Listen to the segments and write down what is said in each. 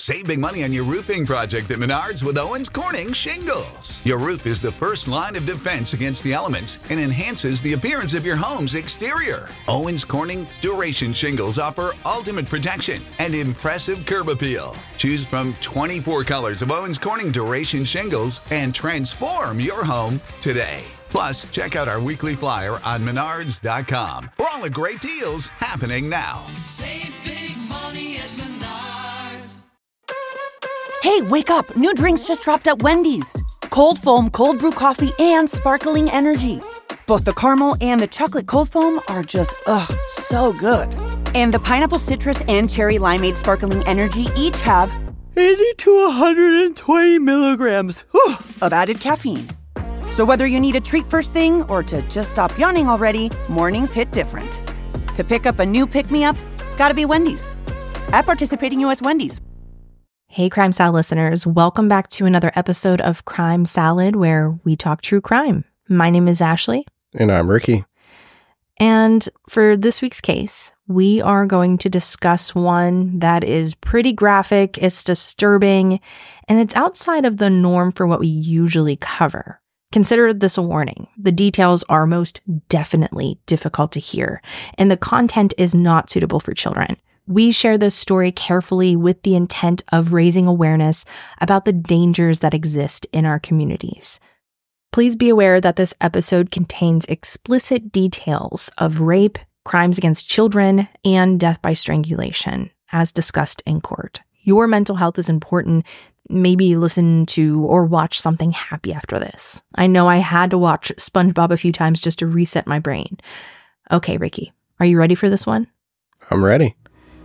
Save big money on your roofing project at Menards with Owens Corning Shingles. Your roof is the first line of defense against the elements and enhances the appearance of your home's exterior. Owens Corning Duration Shingles offer ultimate protection and impressive curb appeal. Choose from 24 colors of Owens Corning Duration Shingles and transform your home today. Plus, check out our weekly flyer on Menards.com for all the great deals happening now. Save big money at Menards. Hey, wake up! New drinks just dropped at Wendy's. Cold foam, cold brew coffee, and sparkling energy. Both the caramel and the chocolate cold foam are just, so good. And the pineapple citrus and cherry limeade sparkling energy each have 80 to 120 milligrams of added caffeine. So whether you need a treat first thing or to just stop yawning already, mornings hit different. To pick up a new pick-me-up, gotta be Wendy's. At participating U.S. Wendy's. Hey, Crime Salad listeners. Welcome back to another episode of Crime Salad, where we talk true crime. My name is Ashley. And I'm Ricky. And for this week's case, we are going to discuss one that is pretty graphic, it's disturbing, and it's outside of the norm for what we usually cover. Consider this a warning. The details are most definitely difficult to hear, and the content is not suitable for children. We share this story carefully with the intent of raising awareness about the dangers that exist in our communities. Please be aware that this episode contains explicit details of rape, crimes against children, and death by strangulation, as discussed in court. Your mental health is important. Maybe listen to or watch something happy after this. I know I had to watch SpongeBob a few times just to reset my brain. Okay, Ricky, are you ready for this one? I'm ready.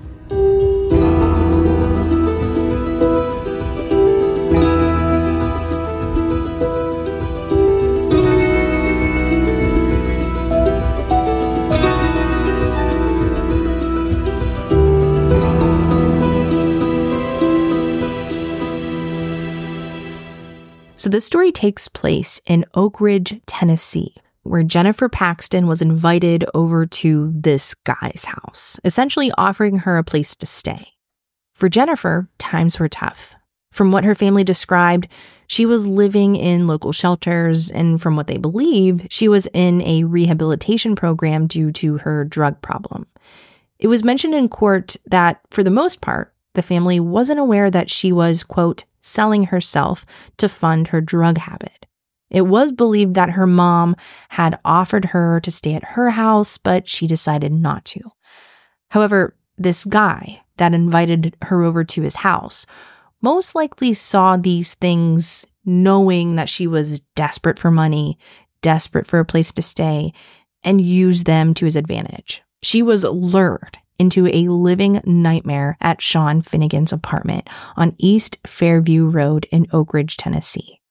So this story takes place in Oak Ridge, Tennessee, where Jennifer Paxton was invited over to this guy's house, essentially offering her a place to stay. For Jennifer, times were tough. From what her family described, she was living in local shelters, and from what they believe, she was in a rehabilitation program due to her drug problem. It was mentioned in court that, for the most part, the family wasn't aware that she was, quote, selling herself to fund her drug habit. It was believed that her mom had offered her to stay at her house, but she decided not to. However, this guy that invited her over to his house most likely saw these things knowing that she was desperate for money, desperate for a place to stay, and used them to his advantage. She was lured into a living nightmare at Sean Finnegan's apartment on East Fairview Road in Oak Ridge, Tennessee.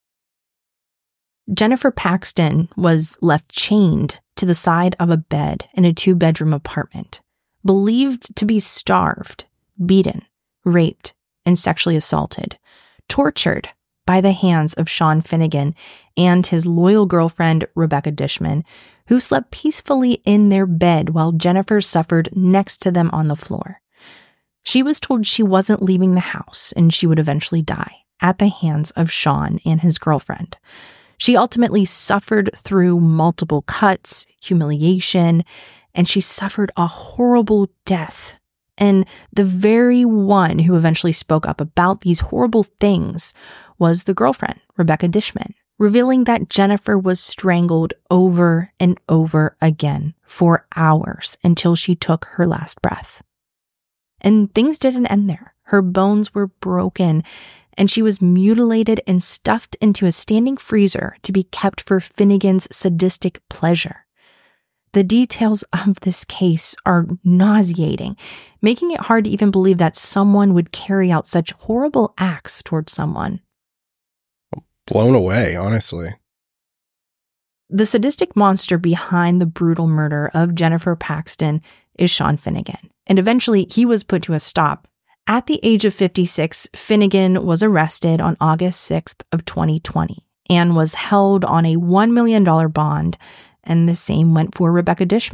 Jennifer Paxton was left chained to the side of a bed in a 2-bedroom apartment, believed to be starved, beaten, raped, and sexually assaulted, tortured by the hands of Sean Finnegan and his loyal girlfriend, Rebecca Dishman, who slept peacefully in their bed while Jennifer suffered next to them on the floor. She was told she wasn't leaving the house and she would eventually die at the hands of Sean and his girlfriend. She ultimately suffered through multiple cuts, humiliation, and she suffered a horrible death. And the very one who eventually spoke up about these horrible things was the girlfriend, Rebecca Dishman, revealing that Jennifer was strangled over and over again for hours until she took her last breath. And things didn't end there. Her bones were broken, and she was mutilated and stuffed into a standing freezer to be kept for Finnegan's sadistic pleasure. The details of this case are nauseating, making it hard to even believe that someone would carry out such horrible acts towards someone. Blown away, honestly. The sadistic monster behind the brutal murder of Jennifer Paxton is Sean Finnegan, and eventually he was put to a stop. At the age of 56, Finnegan was arrested on August 6th of 2020 and was held on a $1 million bond, and the same went for Rebecca Dishman.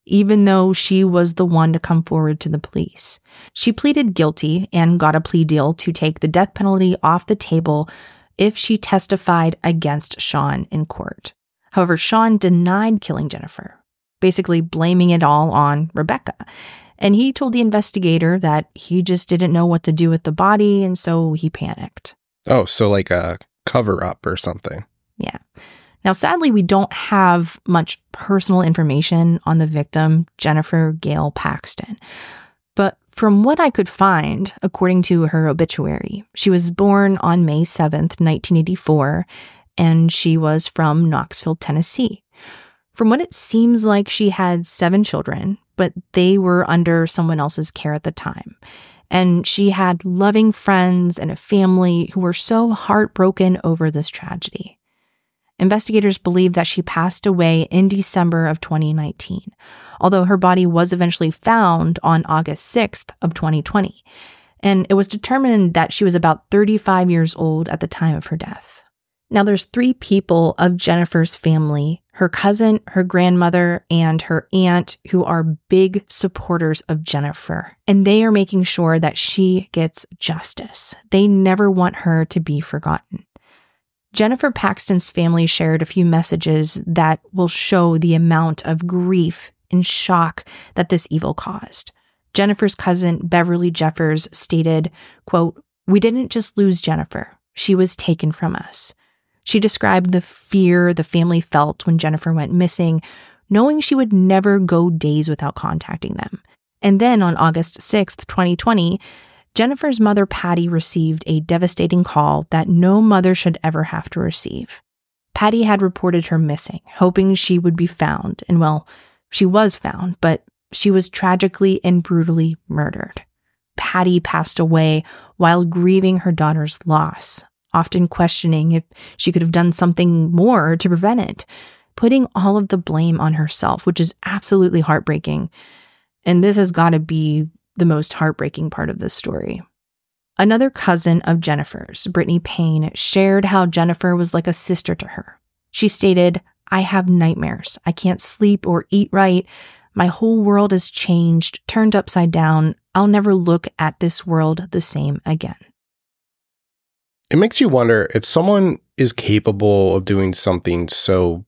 even though she was the one to come forward to the police. She pleaded guilty and got a plea deal to take the death penalty off the table if she testified against Sean in court. However, Sean denied killing Jennifer, basically blaming it all on Rebecca. And he told the investigator that he just didn't know what to do with the body, and so he panicked. Oh, so like a cover-up or something. Yeah. Now, sadly, we don't have much personal information on the victim, Jennifer Gail Paxton. But from what I could find, according to her obituary, she was born on May 7th, 1984, and she was from Knoxville, Tennessee. From what it seems like, she had 7 children, but they were under someone else's care at the time. And she had loving friends and a family who were so heartbroken over this tragedy. Investigators believe that she passed away in December of 2019, although her body was eventually found on August 6th of 2020. And it was determined that she was about 35 years old at the time of her death. Now, there's 3 people of Jennifer's family, her cousin, her grandmother, and her aunt, who are big supporters of Jennifer. And they are making sure that she gets justice. They never want her to be forgotten. Jennifer Paxton's family shared a few messages that will show the amount of grief and shock that this evil caused. Jennifer's cousin, Beverly Jeffers, stated, quote, "We didn't just lose Jennifer. She was taken from us." She described the fear the family felt when Jennifer went missing, knowing she would never go days without contacting them. And then on August 6th, 2020, Jennifer's mother, Patty, received a devastating call that no mother should ever have to receive. Patty had reported her missing, hoping she would be found. And well, she was found, but she was tragically and brutally murdered. Patty passed away while grieving her daughter's loss, often questioning if she could have done something more to prevent it, putting all of the blame on herself, which is absolutely heartbreaking. And this has got to be the most heartbreaking part of this story. Another cousin of Jennifer's, Brittany Payne, shared how Jennifer was like a sister to her. She stated, "I have nightmares. I can't sleep or eat right. My whole world is changed, turned upside down. I'll never look at this world the same again." It makes you wonder if someone is capable of doing something so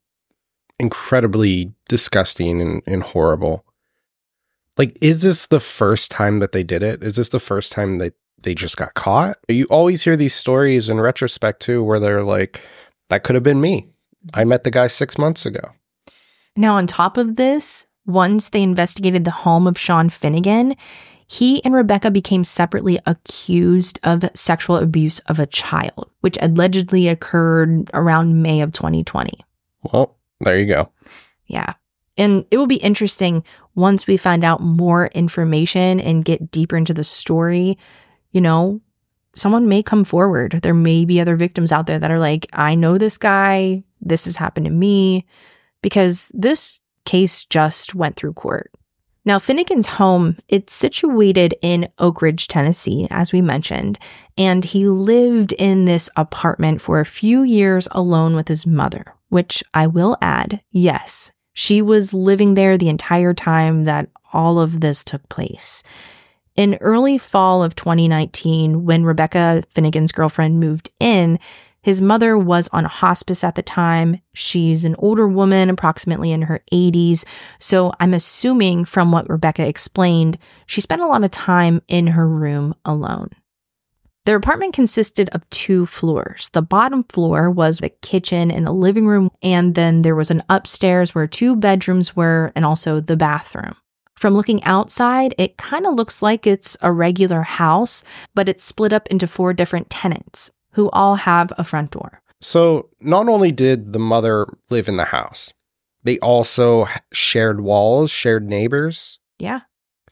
incredibly disgusting and horrible. Like, is this the first time that they did it? Is this the first time that they just got caught? You always hear these stories in retrospect, too, where they're like, that could have been me. I met the guy 6 months ago. Now, on top of this, once they investigated the home of Sean Finnegan, he and Rebecca became separately accused of sexual abuse of a child, which allegedly occurred around May of 2020. Well, there you go. Yeah. And it will be interesting once we find out more information and get deeper into the story. You know, someone may come forward. There may be other victims out there that are like, I know this guy. This has happened to me. Because this case just went through court. Now, Finnegan's home, it's situated in Oak Ridge, Tennessee, as we mentioned, and he lived in this apartment for a few years alone with his mother, which I will add, yes, she was living there the entire time that all of this took place. In early fall of 2019, when Rebecca, Finnegan's girlfriend, moved in, his mother was on hospice at the time. She's an older woman, approximately in her 80s. So I'm assuming from what Rebecca explained, she spent a lot of time in her room alone. Their apartment consisted of 2 floors. The bottom floor was the kitchen and the living room, and then there was an upstairs where 2 bedrooms were, and also the bathroom. From looking outside, it kind of looks like it's a regular house, but it's split up into 4 different tenants, who all have a front door. So not only did the mother live in the house, they also shared walls, shared neighbors. Yeah.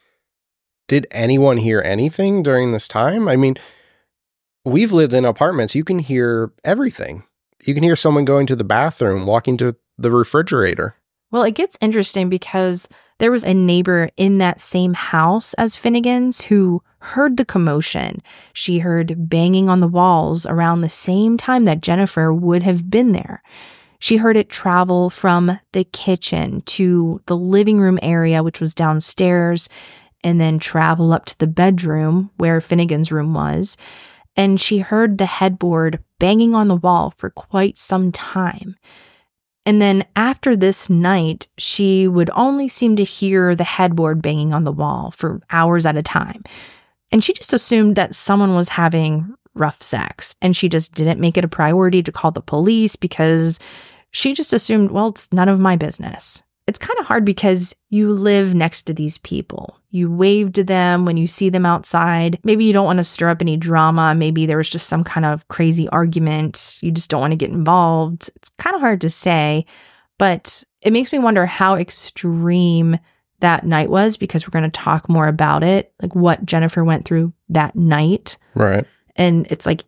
Did anyone hear anything during this time? I mean, we've lived in apartments. You can hear everything. You can hear someone going to the bathroom, walking to the refrigerator. Well, it gets interesting because there was a neighbor in that same house as Finnegan's who heard the commotion. She heard banging on the walls around the same time that Jennifer would have been there. She heard it travel from the kitchen to the living room area, which was downstairs, and then travel up to the bedroom where Finnegan's room was. And she heard the headboard banging on the wall for quite some time. And then after this night, she would only seem to hear the headboard banging on the wall for hours at a time. And she just assumed that someone was having rough sex. And she just didn't make it a priority to call the police because she just assumed, well, it's none of my business. It's kind of hard because you live next to these people. You wave to them when you see them outside. Maybe you don't want to stir up any drama. Maybe there was just some kind of crazy argument. You just don't want to get involved. It's kind of hard to say, but it makes me wonder how extreme that night was, because we're going to talk more about it, like what Jennifer went through that night. Right. And it's like,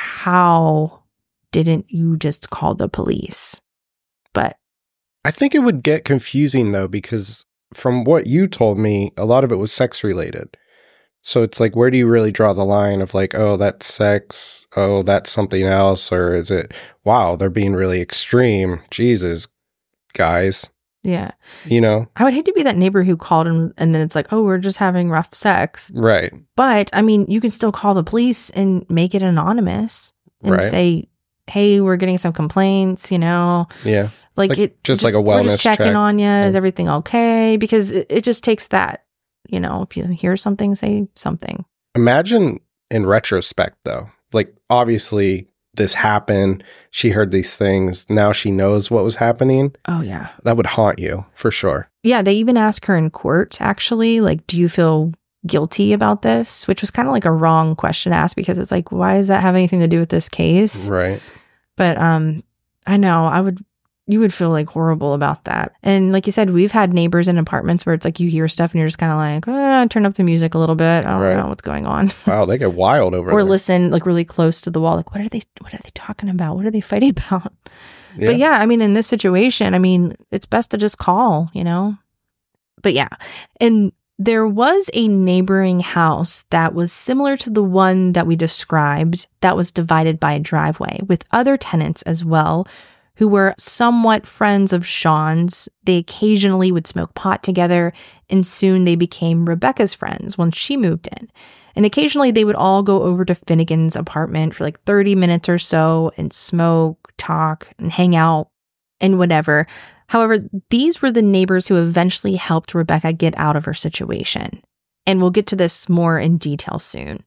how didn't you just call the police? But I think it would get confusing, though, because from what you told me, a lot of it was sex related. So it's like, where do you really draw the line of like, oh, that's sex, oh, that's something else? Or is it, wow, they're being really extreme. Jesus, guys. yeah, You know? I would hate to be that neighbor who called and then it's like, oh, we're just having rough sex. Right. But I mean, you can still call the police and make it anonymous and Right. say, hey, we're getting some complaints, you know, Yeah. like Like, it just like a we're just wellness checking check. on you. Is Yeah. everything okay? Because it just takes that, you know, if you hear something, say something. Imagine in retrospect, though, like obviously this happened. She heard these things. Now she knows what was happening. Oh, yeah. That would haunt you for sure. Yeah, they even asked her in court, actually, like, do you feel guilty about this? Which was kind of like a wrong question to ask, because it's like, why does that have anything to do with this case? Right. But I know you would feel like horrible about that. And like you said, we've had neighbors in apartments where it's like you hear stuff and you're just kind of like, turn up the music a little bit. I don't Right. know what's going on. Wow, they get wild over Or there. listen like really close to the wall. Like, what are they talking about? What are they fighting about? Yeah. But yeah, I mean, in this situation, I mean, it's best to just call, you know? But yeah. And there was a neighboring house that was similar to the one that we described that was divided by a driveway with other tenants as well, who were somewhat friends of Sean's. They occasionally would smoke pot together, and soon they became Rebecca's friends once she moved in. And occasionally they would all go over to Finnegan's apartment for like 30 minutes or so and smoke, talk, and hang out and whatever. However, these were the neighbors who eventually helped Rebecca get out of her situation. And we'll get to this more in detail soon.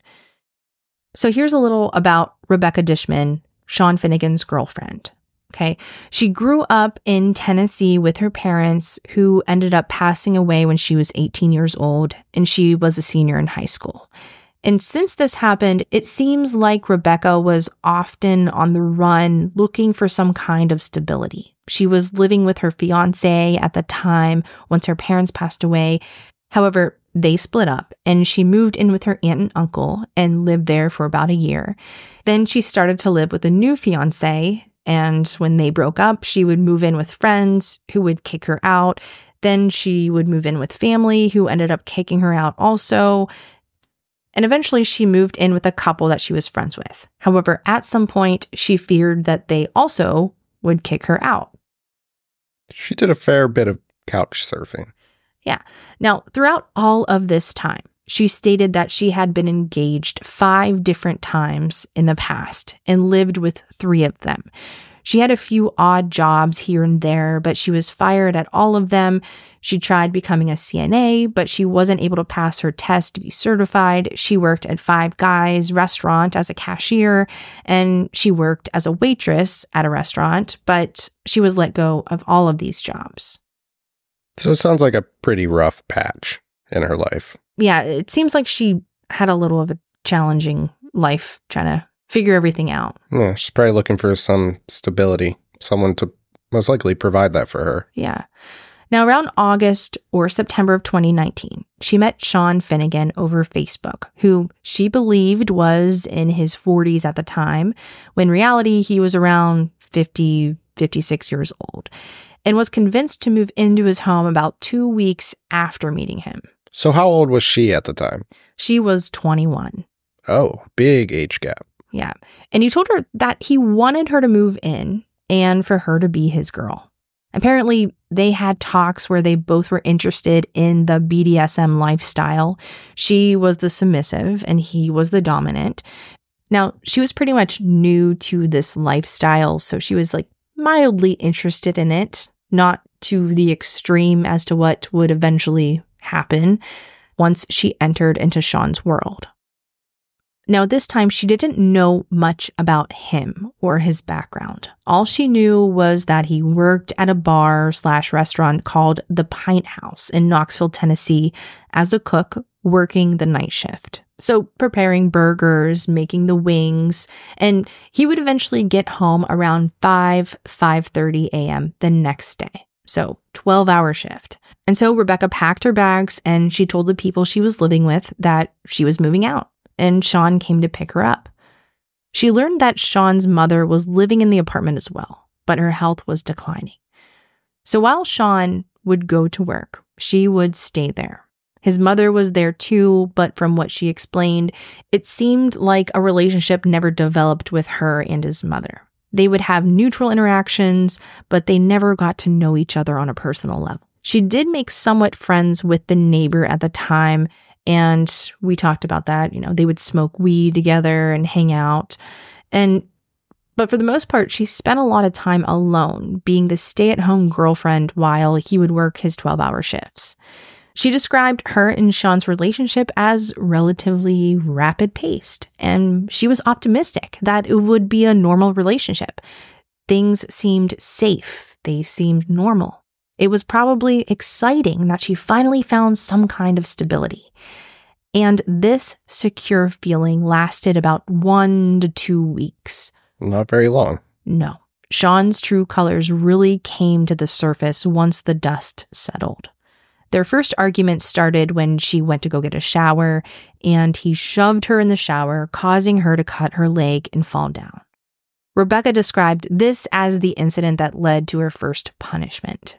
So here's a little about Rebecca Dishman, Sean Finnegan's girlfriend. Okay. She grew up in Tennessee with her parents, who ended up passing away when she was 18 years old, and she was a senior in high school. And since this happened, it seems like Rebecca was often on the run looking for some kind of stability. She was living with her fiance at the time once her parents passed away. However, they split up and she moved in with her aunt and uncle and lived there for about a year. Then she started to live with a new fiance. And when they broke up, she would move in with friends who would kick her out. Then she would move in with family who ended up kicking her out also. And eventually she moved in with a couple that she was friends with. However, at some point, she feared that they also would kick her out. She did a fair bit of couch surfing. Yeah. Now, throughout all of this time, she stated that she had been engaged 5 different times in the past and lived with 3 of them. She had a few odd jobs here and there, but she was fired at all of them. She tried becoming a CNA, but she wasn't able to pass her test to be certified. She worked at Five Guys restaurant as a cashier, and she worked as a waitress at a restaurant, but she was let go of all of these jobs. So it sounds like a pretty rough patch in her life. Yeah, it seems like she had a little of a challenging life trying to figure everything out. Yeah, she's probably looking for some stability, someone to most likely provide that for her. Yeah. Now, around August or September of 2019, she met Sean Finnegan over Facebook, who she believed was in his 40s at the time, when in reality he was around 50, 56 years old, and was convinced to move into his home about 2 weeks after meeting him. So how old was she at the time? She was 21. Oh, big age gap. Yeah. And he told her that he wanted her to move in and for her to be his girl. Apparently, they had talks where they both were interested in the BDSM lifestyle. She was the submissive and he was the dominant. Now, she was pretty much new to this lifestyle, so she was like mildly interested in it, not to the extreme as to what would eventually happen once she entered into Sean's world. Now, this time, she didn't know much about him or his background. All she knew was that he worked at a bar/restaurant called The Pint House in Knoxville, Tennessee, as a cook working the night shift. So preparing burgers, making the wings, and he would eventually get home around 5:30 a.m. the next day. So 12-hour shift. And so Rebecca packed her bags and she told the people she was living with that she was moving out. And Sean came to pick her up. She learned that Sean's mother was living in the apartment as well, but her health was declining. So while Sean would go to work, she would stay there. His mother was there too, but from what she explained, it seemed like a relationship never developed with her and his mother. They would have neutral interactions, but they never got to know each other on a personal level. She did make somewhat friends with the neighbor at the time, and we talked about that. They would smoke weed together and hang out. But for the most part, she spent a lot of time alone, being the stay-at-home girlfriend while he would work his 12-hour shifts. She described her and Sean's relationship as relatively rapid-paced, and she was optimistic that it would be a normal relationship. Things seemed safe. They seemed normal. It was probably exciting that she finally found some kind of stability. And this secure feeling lasted about 1 to 2 weeks. Not very long. No. Sean's true colors really came to the surface once the dust settled. Their first argument started when she went to go get a shower, and he shoved her in the shower, causing her to cut her leg and fall down. Rebecca described this as the incident that led to her first punishment.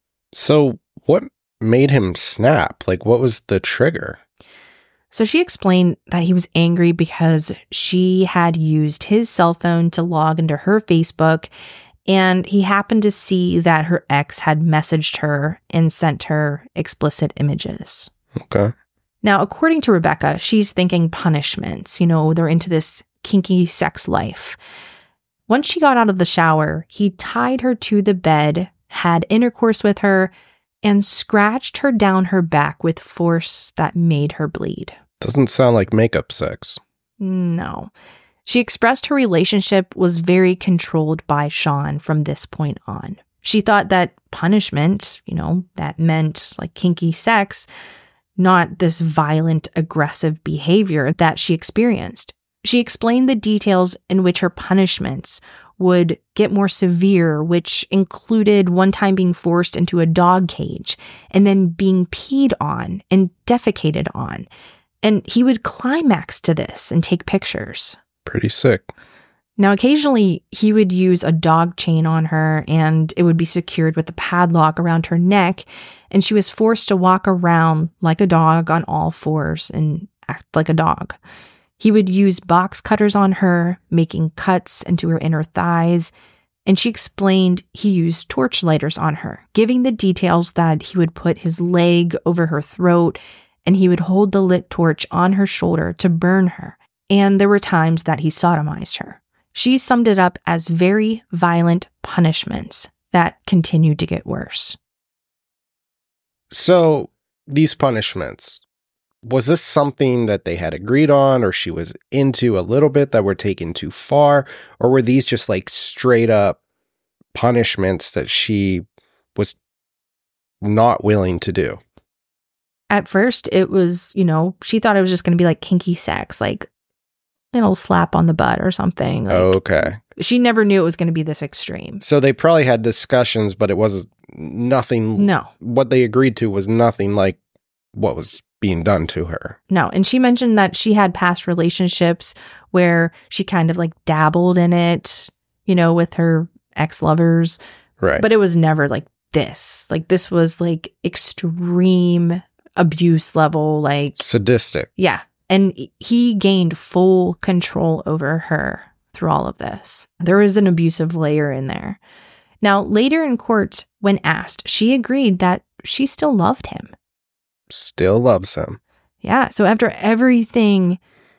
So what made him snap? What was the trigger? So she explained that he was angry because she had used his cell phone to log into her Facebook, and he happened to see that her ex had messaged her and sent her explicit images. Okay. Now, according to Rebecca, she's thinking punishments. They're into this kinky sex life. Once she got out of the shower, he tied her to the bed, had intercourse with her, and scratched her down her back with force that made her bleed. Doesn't sound like makeup sex. No. She expressed her relationship was very controlled by Sean from this point on. She thought that punishment, that meant kinky sex, not this violent, aggressive behavior that she experienced. She explained the details in which her punishments would get more severe, which included one time being forced into a dog cage and then being peed on and defecated on. And he would climax to this and take pictures. Pretty sick. Now, occasionally, he would use a dog chain on her, and it would be secured with a padlock around her neck, and she was forced to walk around like a dog on all fours and act like a dog. He would use box cutters on her, making cuts into her inner thighs, and she explained he used torch lighters on her, giving the details that he would put his leg over her throat, and he would hold the lit torch on her shoulder to burn her. And there were times that he sodomized her. She summed it up as very violent punishments that continued to get worse. So these punishments, was this something that they had agreed on or she was into a little bit that were taken too far? Or were these just straight up punishments that she was not willing to do? At first, it was, she thought it was just going to be kinky sex, slap on the butt or something. Okay. She never knew it was going to be this extreme. So they probably had discussions, but it was nothing. No. What they agreed to was nothing like what was being done to her. No. And she mentioned that she had past relationships where she kind of dabbled in it, with her ex-lovers. Right. But it was never this. This was extreme abuse level, sadistic. Yeah. And he gained full control over her through all of this. There was an abusive layer in there. Now, later in court, when asked, she agreed that she still loved him. Still loves him. Yeah, so after everything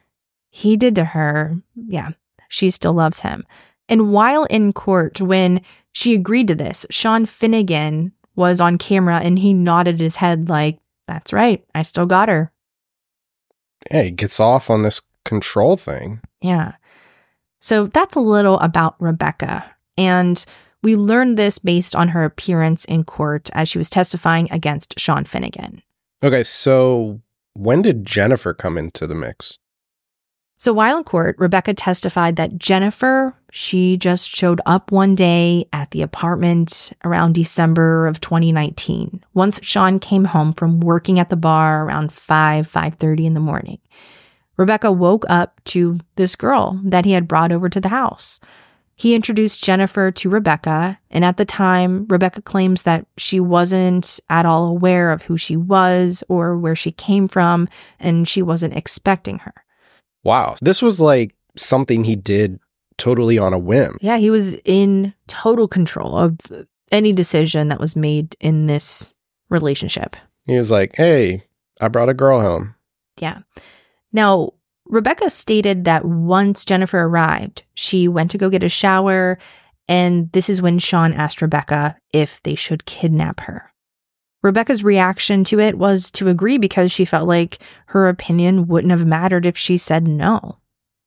he did to her, yeah, she still loves him. And while in court, when she agreed to this, Sean Finnegan was on camera and he nodded his head like, that's right, I still got her. Yeah, he gets off on this control thing. Yeah. So that's a little about Rebecca. And we learned this based on her appearance in court as she was testifying against Sean Finnegan. Okay, so when did Jennifer come into the mix? So while in court, Rebecca testified that Jennifer, she just showed up one day at the apartment around December of 2019, once Sean came home from working at the bar around 5:30 in the morning. Rebecca woke up to this girl that he had brought over to the house. He introduced Jennifer to Rebecca, and at the time, Rebecca claims that she wasn't at all aware of who she was or where she came from, and she wasn't expecting her. Wow, this was like something he did totally on a whim. Yeah, he was in total control of any decision that was made in this relationship. He was like, hey, I brought a girl home. Yeah. Now, Rebecca stated that once Jennifer arrived, she went to go get a shower, and this is when Sean asked Rebecca if they should kidnap her. Rebecca's reaction to it was to agree because she felt like her opinion wouldn't have mattered if she said no.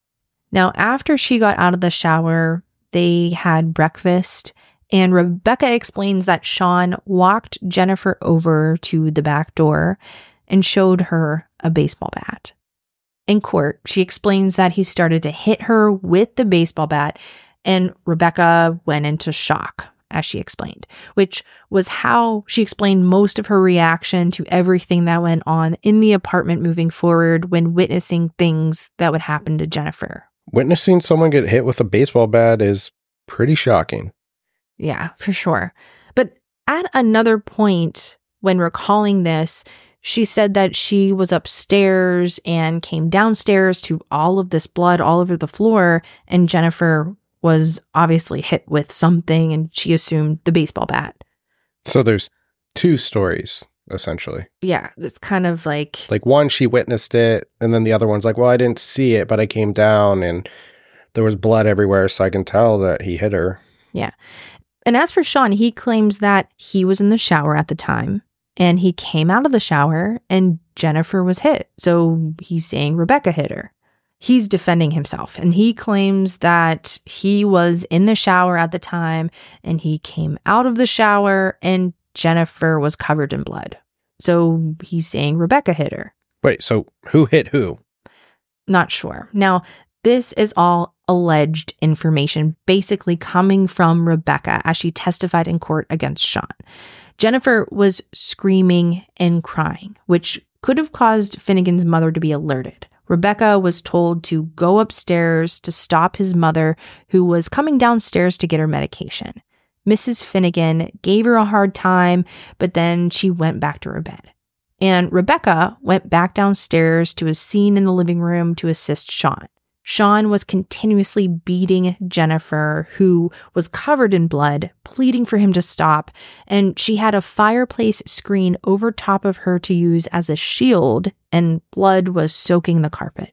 Now, after she got out of the shower, they had breakfast, and Rebecca explains that Sean walked Jennifer over to the back door and showed her a baseball bat. In court, she explains that he started to hit her with the baseball bat, and Rebecca went into shock, as she explained, which was how she explained most of her reaction to everything that went on in the apartment moving forward when witnessing things that would happen to Jennifer. Witnessing someone get hit with a baseball bat is pretty shocking. Yeah, for sure. But at another point, when recalling this, she said that she was upstairs and came downstairs to all of this blood all over the floor, and Jennifer was obviously hit with something, and she assumed the baseball bat. So there's two stories, essentially. Yeah, it's kind of like one, she witnessed it, and then the other one's like, well, I didn't see it, but I came down, and there was blood everywhere, so I can tell that he hit her. Yeah. And as for Sean, he claims that he was in the shower at the time, and he came out of the shower, and Jennifer was hit. So he's saying Rebecca hit her. He's defending himself, and he claims that he was in the shower at the time, and he came out of the shower, and Jennifer was covered in blood. So he's saying Rebecca hit her. Wait, so who hit who? Not sure. Now, this is all alleged information basically coming from Rebecca as she testified in court against Sean. Jennifer was screaming and crying, which could have caused Finnegan's mother to be alerted. Rebecca was told to go upstairs to stop his mother, who was coming downstairs to get her medication. Mrs. Finnegan gave her a hard time, but then she went back to her bed. And Rebecca went back downstairs to a scene in the living room to assist Sean. Sean was continuously beating Jennifer, who was covered in blood, pleading for him to stop, and she had a fireplace screen over top of her to use as a shield, and blood was soaking the carpet.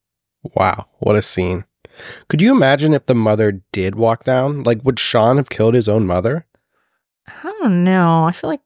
Wow, what a scene. Could you imagine if the mother did walk down? Like, would Sean have killed his own mother? I don't know. I feel like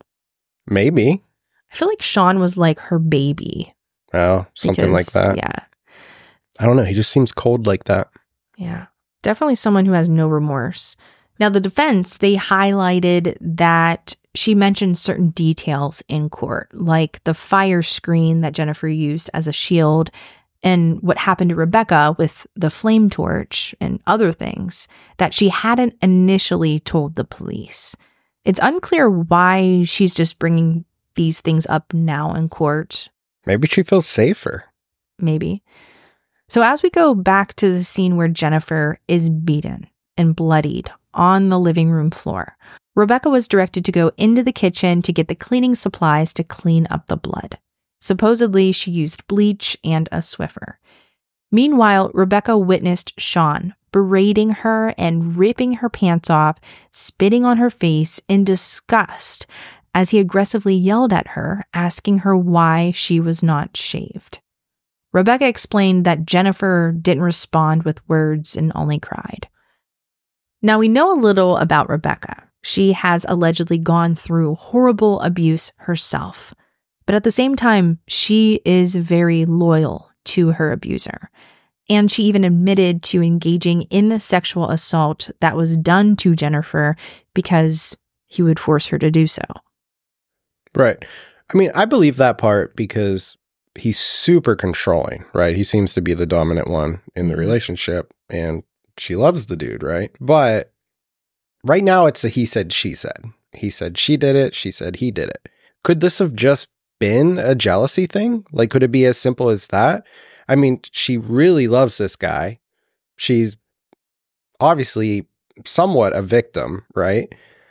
Sean was like her baby. Oh, something like that. Yeah. I don't know. He just seems cold like that. Yeah. Definitely someone who has no remorse. Now, the defense, they highlighted that she mentioned certain details in court, like the fire screen that Jennifer used as a shield and what happened to Rebecca with the flame torch and other things that she hadn't initially told the police. It's unclear why she's just bringing these things up now in court. Maybe she feels safer. Maybe. So as we go back to the scene where Jennifer is beaten and bloodied on the living room floor, Rebecca was directed to go into the kitchen to get the cleaning supplies to clean up the blood. Supposedly, she used bleach and a Swiffer. Meanwhile, Rebecca witnessed Sean berating her and ripping her pants off, spitting on her face in disgust as he aggressively yelled at her, asking her why she was not shaved. Rebecca explained that Jennifer didn't respond with words and only cried. Now, we know a little about Rebecca. She has allegedly gone through horrible abuse herself. But at the same time, she is very loyal to her abuser. And she even admitted to engaging in the sexual assault that was done to Jennifer because he would force her to do so. Right. I mean, I believe that part because he's super controlling, right? He seems to be the dominant one in the relationship, and she loves the dude, right? But right now it's a he said, she said. He said she did it. She said he did it. Could this have just been a jealousy thing? Like, could it be as simple as that? I mean, she really loves this guy. She's obviously somewhat a victim, right?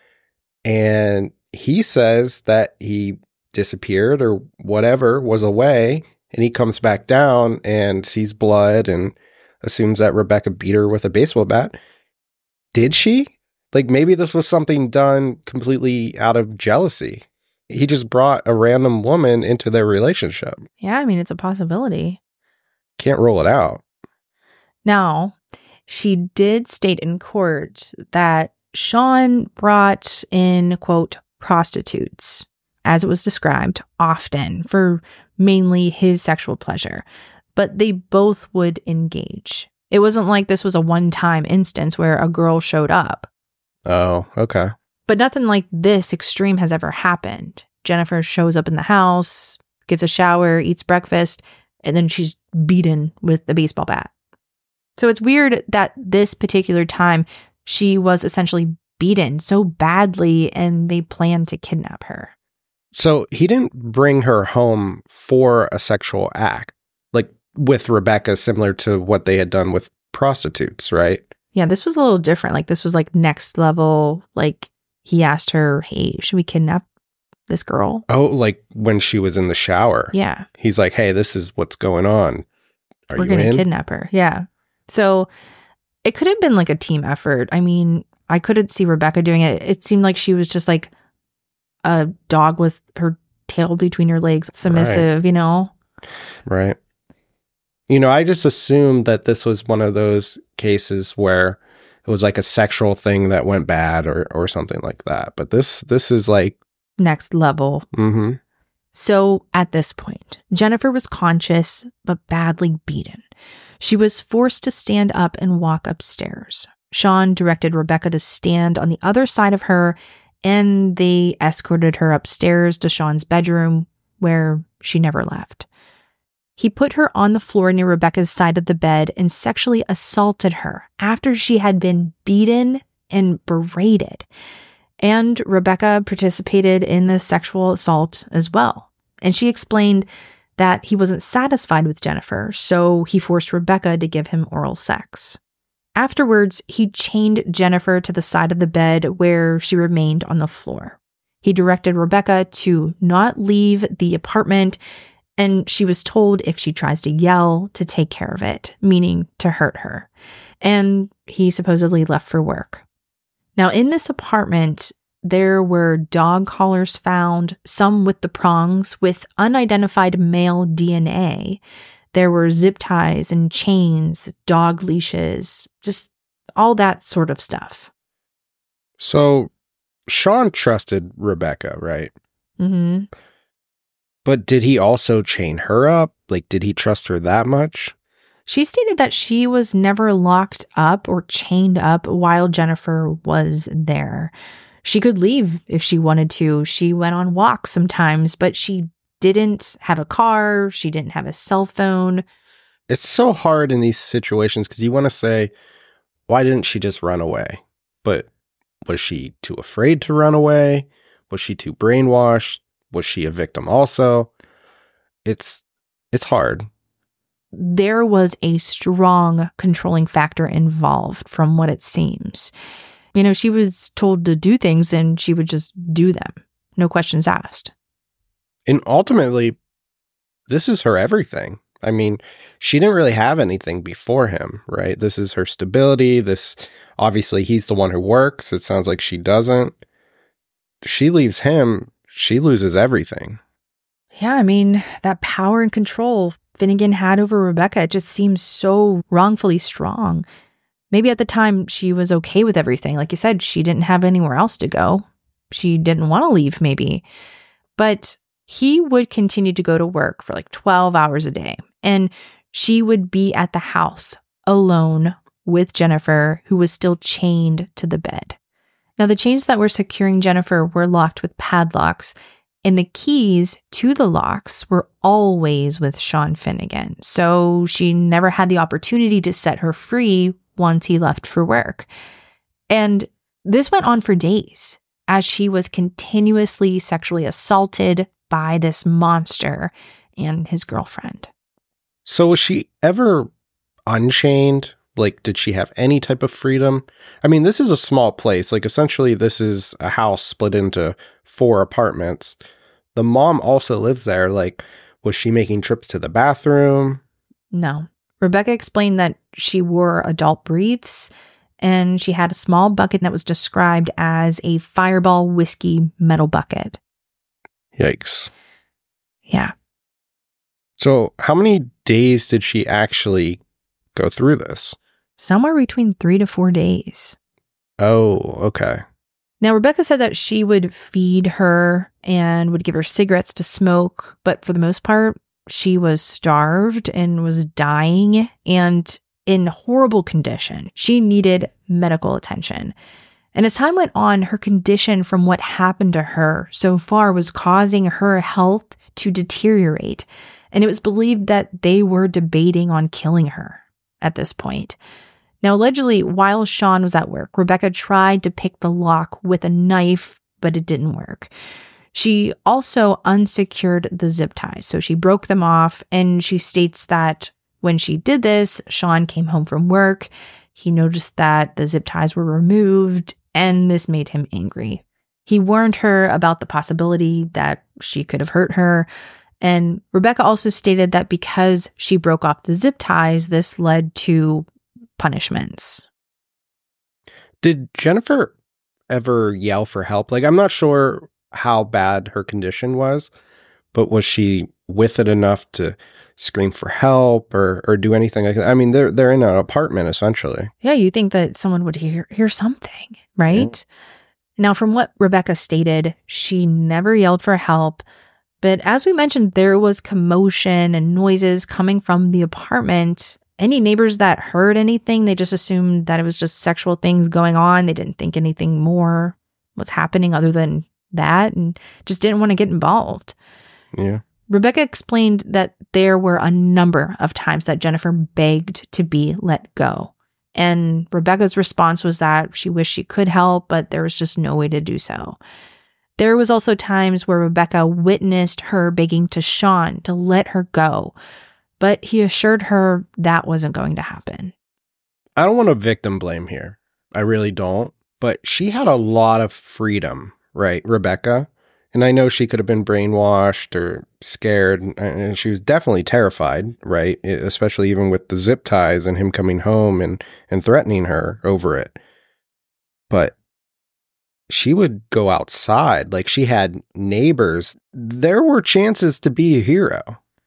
And he says that he disappeared or whatever, was away, and he comes back down and sees blood and assumes that Rebecca beat her with a baseball bat. Did she? Like, maybe this was something done completely out of jealousy. He just brought a random woman into their relationship. Yeah, I mean, it's a possibility. Can't rule it out. Now, she did state in court that Sean brought in, quote, prostitutes, as it was described, often for mainly his sexual pleasure, but they both would engage. It wasn't like this was a one-time instance where a girl showed up. Oh, okay. But nothing like this extreme has ever happened. Jennifer shows up in the house, gets a shower, eats breakfast, and then she's beaten with a baseball bat. So it's weird that this particular time she was essentially beaten so badly and they planned to kidnap her. So he didn't bring her home for a sexual act, like with Rebecca, similar to what they had done with prostitutes, right? Yeah, this was a little different. Like, this was like next level. Like, he asked her, hey, should we kidnap this girl? Oh, like when she was in the shower. Yeah. He's like, hey, this is what's going on. We're going to kidnap her. Yeah. So it could have been like a team effort. I mean, I couldn't see Rebecca doing it. It seemed like she was just like a dog with her tail between her legs, submissive, right. You know? Right. You know, I just assumed that this was one of those cases where it was like a sexual thing that went bad or something like that. But this is like next level. Mm-hmm. So at this point, Jennifer was conscious but badly beaten. She was forced to stand up and walk upstairs. Sean directed Rebecca to stand on the other side of her, and they escorted her upstairs to Sean's bedroom, where she never left. He put her on the floor near Rebecca's side of the bed and sexually assaulted her after she had been beaten and berated. And Rebecca participated in the sexual assault as well. And she explained that he wasn't satisfied with Jennifer, so he forced Rebecca to give him oral sex. Afterwards, he chained Jennifer to the side of the bed where she remained on the floor. He directed Rebecca to not leave the apartment, and she was told if she tries to yell, to take care of it, meaning to hurt her. And he supposedly left for work. Now, in this apartment, there were dog collars found, some with the prongs, with unidentified male DNA. There were zip ties and chains, dog leashes, just all that sort of stuff. So Sean trusted Rebecca, right? Mm-hmm. But did he also chain her up? Like, did he trust her that much? She stated that she was never locked up or chained up while Jennifer was there. She could leave if she wanted to. She went on walks sometimes, but she didn't have a car. She didn't have a cell phone. It's so hard in these situations because you want to say, why didn't she just run away? But was she too afraid to run away? Was she too brainwashed? Was she a victim also? It's hard. There was a strong controlling factor involved from what it seems. You know, she was told to do things and she would just do them. No questions asked. And ultimately, this is her everything. I mean, she didn't really have anything before him, right? This is her stability. Obviously, he's the one who works. It sounds like she doesn't. She leaves him, she loses everything. Yeah, I mean, that power and control Finnegan had over Rebecca, it just seems so wrongfully strong. Maybe at the time she was okay with everything. Like you said, she didn't have anywhere else to go. She didn't want to leave, maybe. But he would continue to go to work for like 12 hours a day. And she would be at the house alone with Jennifer, who was still chained to the bed. Now, the chains that were securing Jennifer were locked with padlocks, and the keys to the locks were always with Sean Finnegan. So she never had the opportunity to set her free once he left for work. And this went on for days as she was continuously sexually assaulted by this monster and his girlfriend. So was she ever unchained? Like, did she have any type of freedom? I mean, this is a small place. Like, essentially, this is a house split into 4 apartments. The mom also lives there. Like, was she making trips to the bathroom? No. Rebecca explained that she wore adult briefs, and she had a small bucket that was described as a Fireball whiskey metal bucket. Yikes. Yeah. So how many days did she actually go through this? Somewhere between 3 to 4 days. Oh, okay. Now, Rebecca said that she would feed her and would give her cigarettes to smoke, but for the most part, she was starved and was dying and in horrible condition. She needed medical attention. And as time went on, her condition from what happened to her so far was causing her health to deteriorate. And it was believed that they were debating on killing her at this point. Now, allegedly, while Sean was at work, Rebecca tried to pick the lock with a knife, but it didn't work. She also unsecured the zip ties, so she broke them off, and she states that when she did this, Sean came home from work. He noticed that the zip ties were removed, and this made him angry. He warned her about the possibility that she could have hurt her, and Rebecca also stated that because she broke off the zip ties, this led to punishments. Did Jennifer ever yell for help? Like, I'm not sure how bad her condition was, but was she with it enough to scream for help or do anything like that? I mean, they're in an apartment essentially. Yeah, you think that someone would hear something, right? Yeah. Now, from what Rebecca stated, she never yelled for help. But as we mentioned, there was commotion and noises coming from the apartment. Any neighbors that heard anything, they just assumed that it was just sexual things going on. They didn't think anything more was happening other than that and just didn't want to get involved. Yeah. Rebecca explained that there were a number of times that Jennifer begged to be let go. And Rebecca's response was that she wished she could help, but there was just no way to do so. There was also times where Rebecca witnessed her begging to Sean to let her go, but he assured her that wasn't going to happen. I don't want to victim blame here. I really don't. But she had a lot of freedom, right, Rebecca? And I know she could have been brainwashed or scared, and she was definitely terrified, right? Especially even with the zip ties and him coming home and threatening her over it. But she would go outside. Like, she had neighbors. There were chances to be a hero.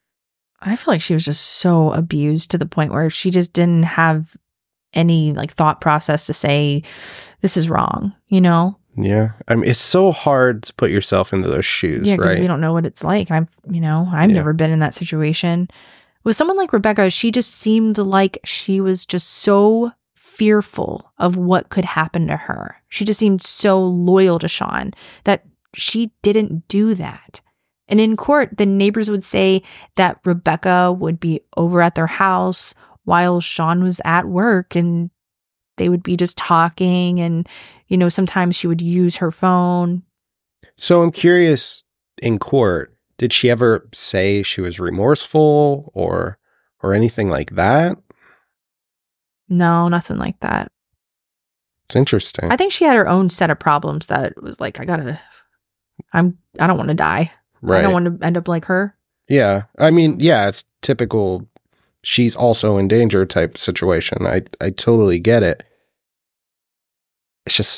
I feel like she was just so abused to the point where she just didn't have any like thought process to say, this is wrong, you know? Yeah. I mean, it's so hard to put yourself into those shoes, yeah, because right? we don't know what it's like. I've never been in that situation. With someone like Rebecca, she just seemed like she was just so fearful of what could happen to her. She just seemed so loyal to Sean that she didn't do that. And in court, the neighbors would say that Rebecca would be over at their house while Sean was at work, and they would be just talking, and, you know, sometimes she would use her phone. So I'm curious, in court, did she ever say she was remorseful or anything like that? No, nothing like that. It's interesting. I think she had her own set of problems that was like, I don't want to die. Right. I don't want to end up like her. Yeah. I mean, yeah, it's typical she's also in danger type situation. I totally get it. It's just,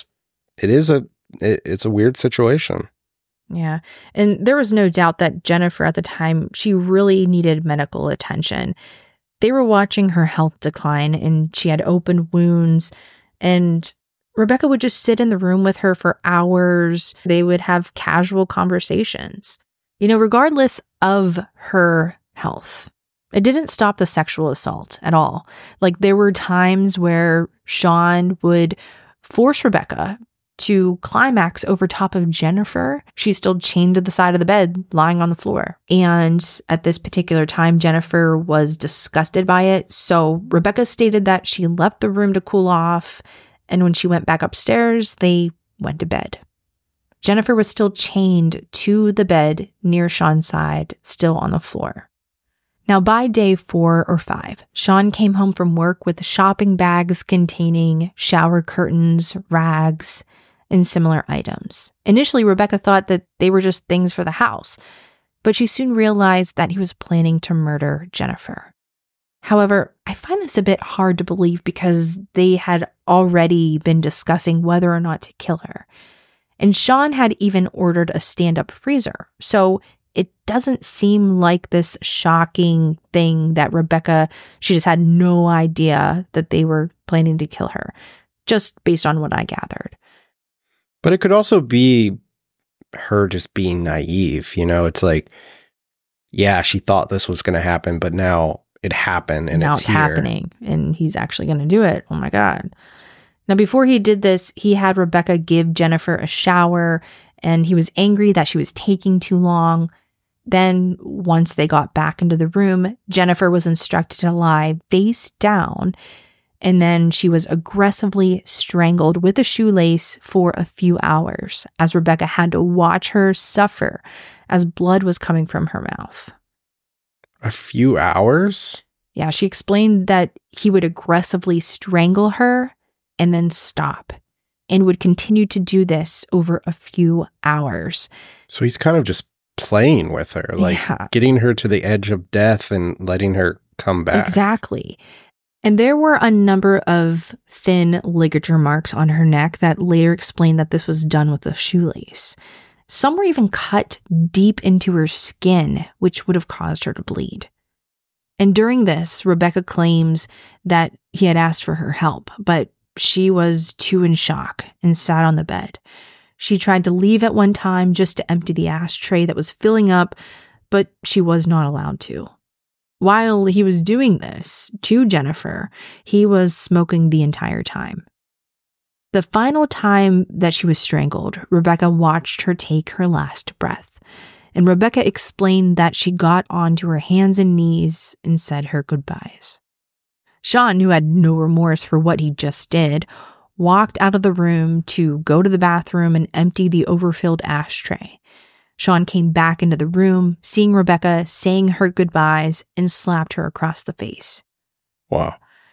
it's a weird situation. Yeah. And there was no doubt that Jennifer at the time, she really needed medical attention. They were watching her health decline, and she had open wounds, and Rebecca would just sit in the room with her for hours. They would have casual conversations. Regardless of her health, it didn't stop the sexual assault at all. Like, there were times where Sean would force Rebecca to climax over top of Jennifer. She's still chained to the side of the bed, lying on the floor. And at this particular time, Jennifer was disgusted by it. So Rebecca stated that she left the room to cool off. And when she went back upstairs, they went to bed. Jennifer was still chained to the bed near Sean's side, still on the floor. Now, by day 4 or 5, Sean came home from work with shopping bags containing shower curtains, rags, and similar items. Initially, Rebecca thought that they were just things for the house, but she soon realized that he was planning to murder Jennifer. However, I find this a bit hard to believe because they had already been discussing whether or not to kill her. And Sean had even ordered a stand-up freezer. So it doesn't seem like this shocking thing that Rebecca, she just had no idea that they were planning to kill her, just based on what I gathered. But it could also be her just being naive. It's like, yeah, she thought this was going to happen, but now it happened and now it's happening and he's actually going to do it. Oh my God. Now, before he did this, he had Rebecca give Jennifer a shower, and he was angry that she was taking too long. Then once they got back into the room, Jennifer was instructed to lie face down, and then she was aggressively strangled with a shoelace for a few hours, as Rebecca had to watch her suffer as blood was coming from her mouth. A few hours? Yeah, she explained that he would aggressively strangle her and then stop, and would continue to do this over a few hours. So he's kind of just playing with her, like getting her to the edge of death and letting her come back. Exactly. And there were a number of thin ligature marks on her neck that later explained that this was done with a shoelace. Some were even cut deep into her skin, which would have caused her to bleed. And during this, Rebecca claims that he had asked for her help, but she was too in shock and sat on the bed. She tried to leave at one time just to empty the ashtray that was filling up, but she was not allowed to. While he was doing this to Jennifer, he was smoking the entire time. The final time that she was strangled, Rebecca watched her take her last breath, and Rebecca explained that she got onto her hands and knees and said her goodbyes. Sean, who had no remorse for what he just did, walked out of the room to go to the bathroom and empty the overfilled ashtray. Sean came back into the room, seeing Rebecca, saying her goodbyes, and slapped her across the face. Wow.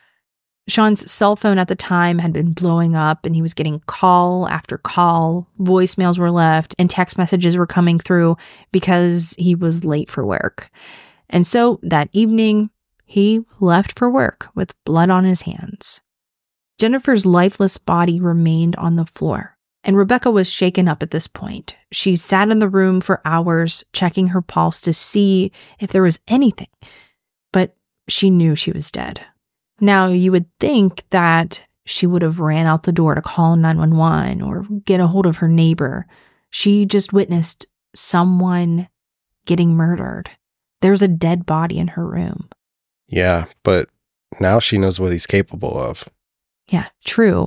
Sean's cell phone at the time had been blowing up, and he was getting call after call. Voicemails were left, and text messages were coming through because he was late for work. And so that evening, he left for work with blood on his hands. Jennifer's lifeless body remained on the floor, and Rebecca was shaken up at this point. She sat in the room for hours, checking her pulse to see if there was anything, but she knew she was dead. Now, you would think that she would have ran out the door to call 911 or get a hold of her neighbor. She just witnessed someone getting murdered. There's a dead body in her room. Yeah, but now she knows what he's capable of. Yeah, true.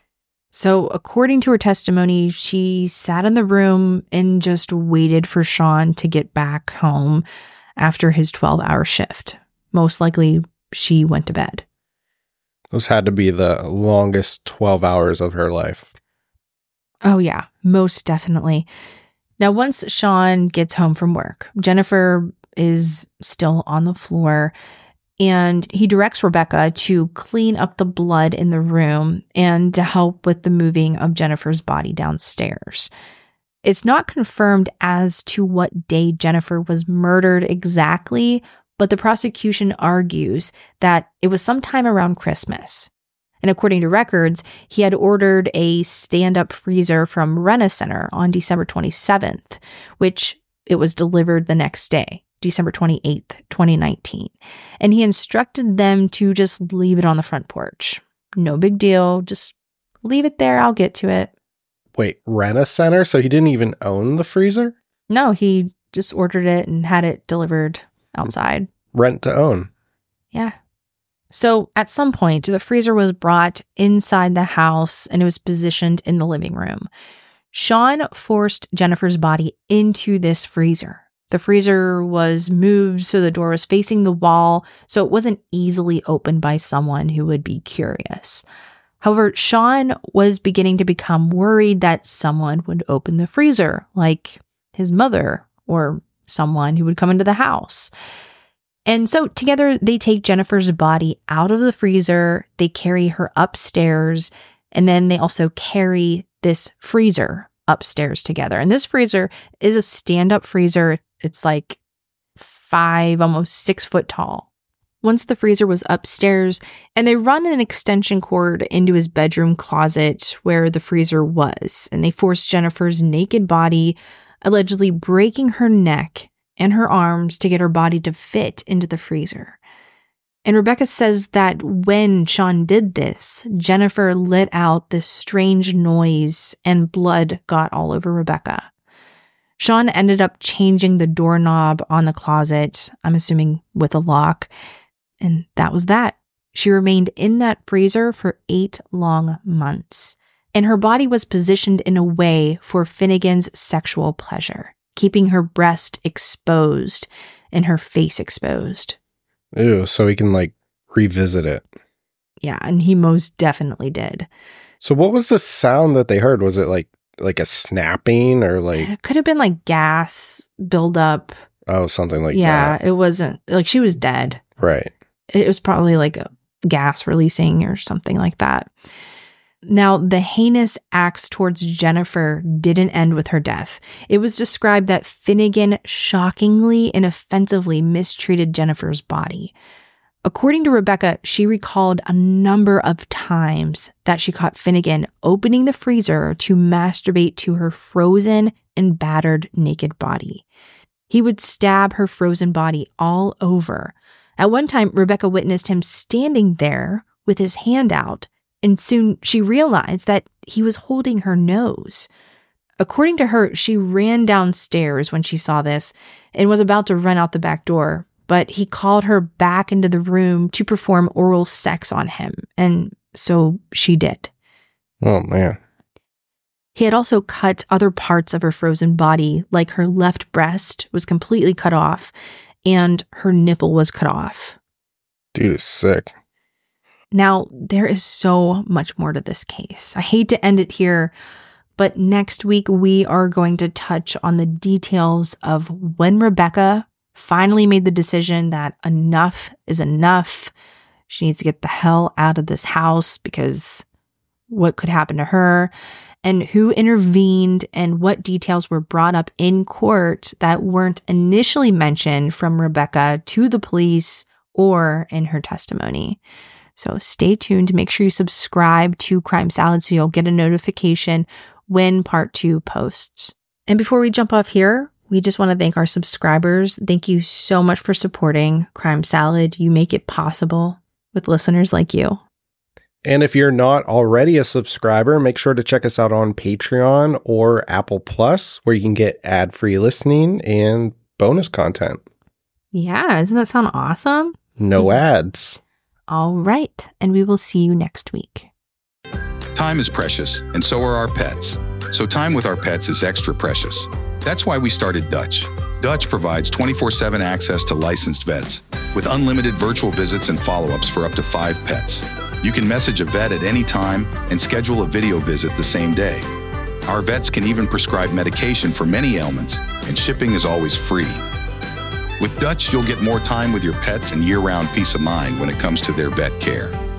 So according to her testimony, she sat in the room and just waited for Sean to get back home after his 12-hour shift. Most likely, she went to bed. Those had to be the longest 12 hours of her life. Oh yeah, most definitely. Now, once Sean gets home from work, Jennifer is still on the floor, and he directs Rebecca to clean up the blood in the room and to help with the moving of Jennifer's body downstairs. It's not confirmed as to what day Jennifer was murdered exactly, but the prosecution argues that it was sometime around Christmas. And according to records, he had ordered a stand-up freezer from Rent-A-Center on December 27th, which it was delivered the next day, December 28th, 2019. And he instructed them to just leave it on the front porch. No big deal, just leave it there, I'll get to it. Wait, Rent-A-Center? So he didn't even own the freezer? No, he just ordered it and had it delivered outside. Rent to own. Yeah. So at some point, the freezer was brought inside the house and it was positioned in the living room. Sean forced Jennifer's body into this freezer. The freezer was moved so the door was facing the wall, so it wasn't easily opened by someone who would be curious. However, Sean was beginning to become worried that someone would open the freezer, like his mother or someone who would come into the house. And so together they take Jennifer's body out of the freezer, they carry her upstairs, and then they also carry this freezer upstairs together. And this freezer is a stand-up freezer. It's like 5, almost 6 foot tall. Once the freezer was upstairs, and they run an extension cord into his bedroom closet where the freezer was, and they forced Jennifer's naked body, allegedly breaking her neck and her arms to get her body to fit into the freezer. And Rebecca says that when Sean did this, Jennifer let out this strange noise and blood got all over Rebecca. Sean ended up changing the doorknob on the closet, I'm assuming with a lock, and that was that. She remained in that freezer for 8 long months, and her body was positioned in a way for Finnegan's sexual pleasure, keeping her breast exposed and her face exposed. Ew, so he can revisit it. Yeah, and he most definitely did. So what was the sound that they heard? Was it like a snapping or It could have been gas buildup. Oh, something like that. Yeah, it wasn't she was dead. Right. It was probably a gas releasing or something like that. Now, the heinous acts towards Jennifer didn't end with her death. It was described that Finnegan shockingly and offensively mistreated Jennifer's body. According to Rebecca, she recalled a number of times that she caught Finnegan opening the freezer to masturbate to her frozen and battered naked body. He would stab her frozen body all over. At one time, Rebecca witnessed him standing there with his hand out, and soon she realized that he was holding her nose. According to her, she ran downstairs when she saw this and was about to run out the back door, but he called her back into the room to perform oral sex on him, and so she did. Oh, man. He had also cut other parts of her frozen body, like her left breast was completely cut off, and her nipple was cut off. Dude is sick. Now, there is so much more to this case. I hate to end it here, but next week we are going to touch on the details of when Rebecca finally made the decision that enough is enough. She needs to get the hell out of this house because what could happen to her, and who intervened and what details were brought up in court that weren't initially mentioned from Rebecca to the police or in her testimony. So stay tuned to make sure you subscribe to Crime Salad so you'll get a notification when part 2 posts. And before we jump off here, we just want to thank our subscribers. Thank you so much for supporting Crime Salad. You make it possible with listeners like you. And if you're not already a subscriber, make sure to check us out on Patreon or Apple Plus, where you can get ad-free listening and bonus content. Yeah, doesn't that sound awesome? No ads. All right, and we will see you next week. Time is precious, and so are our pets. So time with our pets is extra precious. That's why we started Dutch. Dutch provides 24/7 access to licensed vets with unlimited virtual visits and follow-ups for up to 5 pets. You can message a vet at any time and schedule a video visit the same day. Our vets can even prescribe medication for many ailments, and shipping is always free. With Dutch, you'll get more time with your pets and year-round peace of mind when it comes to their vet care.